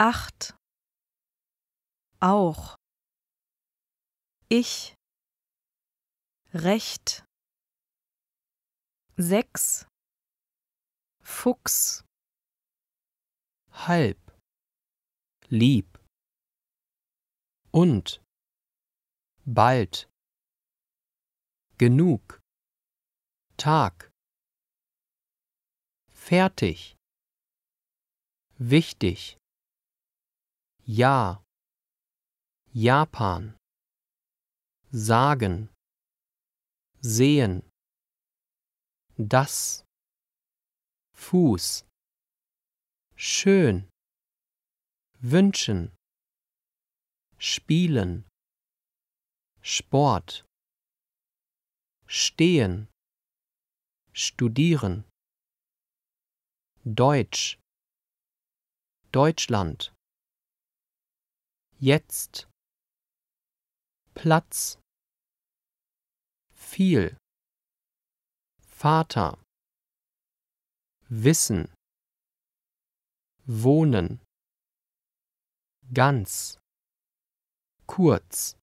8, auch, ich, recht, 6, Fuchs, halb, lieb und, bald, genug, Tag, fertig, wichtig, ja, Japan, sagen, sehen, das, Fuß, schön, wünschen, spielen, Sport, stehen, studieren, Deutsch, Deutschland, jetzt, Platz, viel, Vater, wissen, wohnen, ganz, kurz,